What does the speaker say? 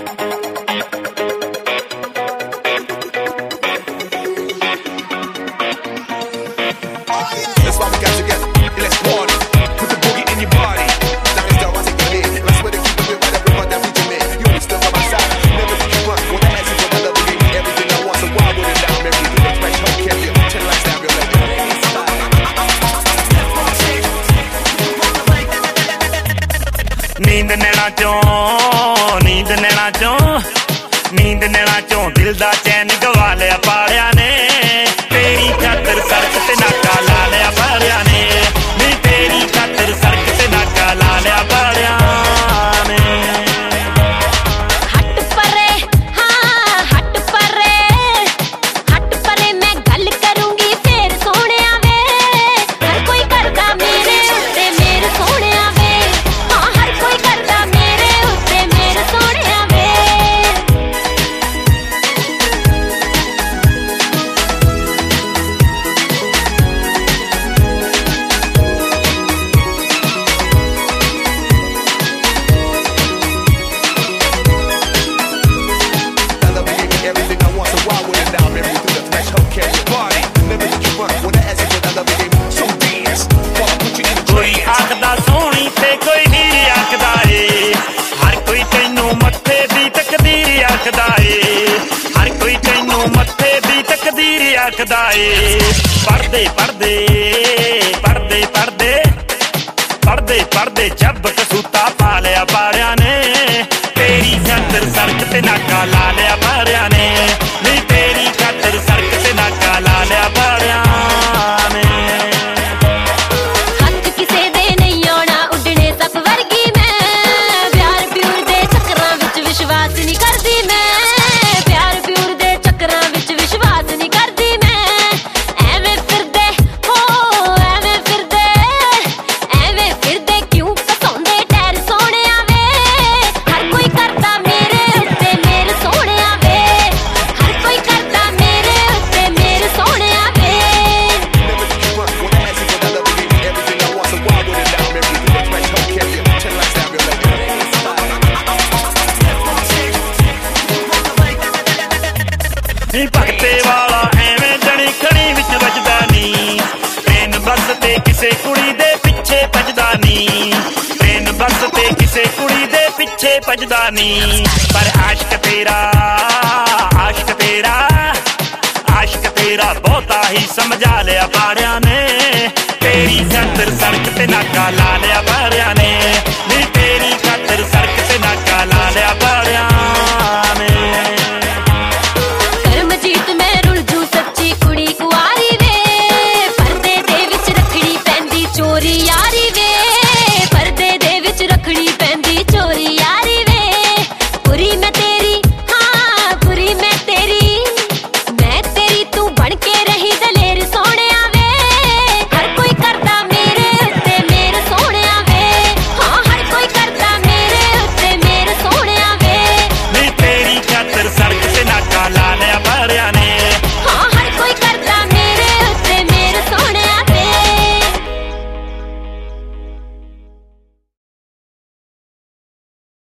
That's why we got together. Let's party. Put the boogie in your body. Now let's go, I take your head. Let's swear to keep it right up in front that feature man. You only stuck on my side. Never did you run. When I ask you for another, gave me everything I want. So why would it down? Every do the fresh home carrier. Turn lights down, real like नींद नैना चों दिल दा चैन गवा लिया पाड़िया ने तेरी खातर सड़क ते नाका ला लिया पाड़िया ने नी तेरी खातर सड़क ते नाका ला लिया पाड़िया ने हट परे हाँ हट परे मैं गल करूंगी फिर सोने वे हर कोई करदा मेरे उत्ते मेरे सोने वे हाँ हर कोई करदा मेरे उत्ते मेरे सोने वे everything I want, so why would it down? Every through the threshold, catch your body. Never did you run. When I ask you for another game, so dance. While I put you in the कोई आखदा सोहनी ते कोई हीरी आखदा ए हर कोई तैनू मत्थे दी तकदीर आखदा ए हर कोई तैनू मत्थे दी तकदीर आखदा ए पढ़दे पढ़दे पढ़दे पढ़दे पढ़दे पढ़दे जब कसूता पा लिया पाड़िया ने तेरी खातर सड़क ते नाका ला लिया पाड़िया ने नी तेरी खातर सड़क ते नाका ला लिया पाड़िया ने हथ किसे दे नहीं आना उड्डने सप वर्गी मैं प्यार प्यूर दे चक्करां विच विश्वास नहीं करदी मैं प्यार प्यूर दे चक्करां विच विश्वास नहीं करदी मैं एवें फिरदे क्यों फसाउंदे टैर सोने वे हर कोई करदा मेरे उत्ते मेरे सोने वे हर कोई करदा मेरे उत्ते मेरे सोने वे never did you run. When I ask you for another, gave me everything I want, so why would it down? Every through the threshold, carrier. Turn lights down, real like नी भगते वाला एवें जनी खड़ी विच वजदा नी ट्रेन बस ते किसे कुड़ी दे पिछे भजदा नी train bus ते किसे कुड़ी दे पिछे भजदा नी पर आशिक तेरा बहुता ही समझा लिया पाड़िया ने तेरी खातर सड़क ते नाका ला लिया पाड़िया